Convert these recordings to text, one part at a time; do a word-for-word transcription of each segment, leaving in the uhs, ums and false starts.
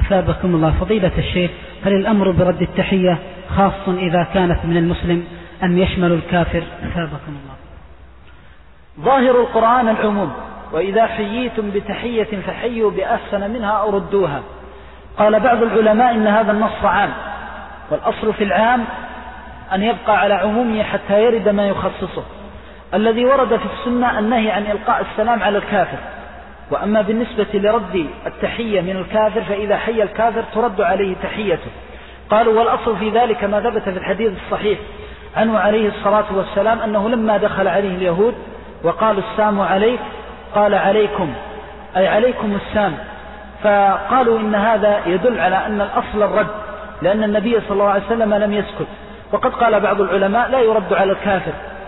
أثابكم الله. فضيلة الشيخ، هل الأمر برد التحية خاص إذا كانت من المسلم أم يشمل الكافر؟ أثابكم الله. ظاهر القرآن العموم، وإذا حييتم بتحية فحيوا بأحسن منها أو ردوها. قال بعض العلماء إن هذا النص عام، والأصل في العام أن يبقى على عمومه حتى يرد ما يخصصه. الذي ورد في السنة النهي عن إلقاء السلام على الكافر. وأما بالنسبة لرد التحية من الكافر فإذا حي الكافر ترد عليه تحيته. قالوا والأصل في ذلك ما ثبت في الحديث الصحيح عنه عليه الصلاة والسلام أنه لما دخل عليه اليهود وقالوا السلام عليك قال عليكم، أي عليكم السلام. فقالوا إن هذا يدل على أن الأصل الرد، لأن النبي صلى الله عليه وسلم لم يسكت. وقد قال بعض العلماء لا يرد على الكافر،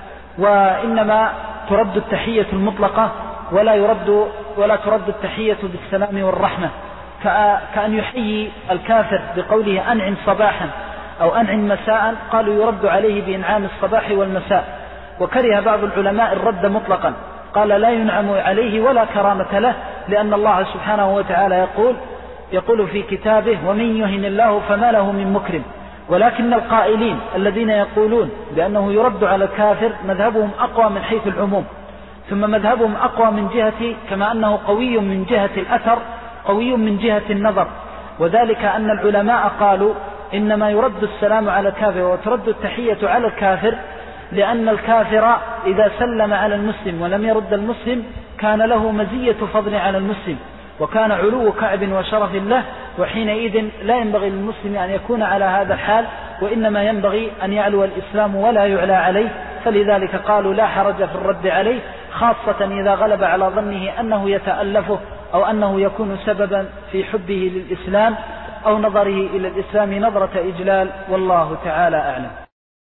وإنما ترد التحية المطلقة ولا يرد ولا ترد التحية بالسلام والرحمة، كأن يحيي الكافر بقوله أنعم صباحا أو أنعم مساء، قالوا يرد عليه بإنعام الصباح والمساء. وكره بعض العلماء الرد مطلقا، قال لا ينعم عليه ولا كرامة له، لأن الله سبحانه وتعالى يقول يقول في كتابه ومن يهن الله فما له من مكرم. ولكن القائلين الذين يقولون بأنه يرد على الكافر مذهبهم أقوى من حيث العموم، ثم مذهبهم أقوى من جهة كما أنه قوي من جهة الأثر قوي من جهة النظر. وذلك أن العلماء قالوا إنما يرد السلام على الكافر وترد التحية على الكافر، لأن الكافر إذا سلم على المسلم ولم يرد المسلم كان له مزية فضل على المسلم، وكان علو كعب وشرف له، وحينئذ لا ينبغي للمسلم أن يكون على هذا الحال، وإنما ينبغي أن يعلو الإسلام ولا يعلى عليه. فلذلك قالوا لا حرج في الرد عليه، خاصة إذا غلب على ظنه أنه يتألفه أو أنه يكون سببا في حبه للإسلام أو نظره إلى الإسلام نظرة إجلال، والله تعالى أعلم.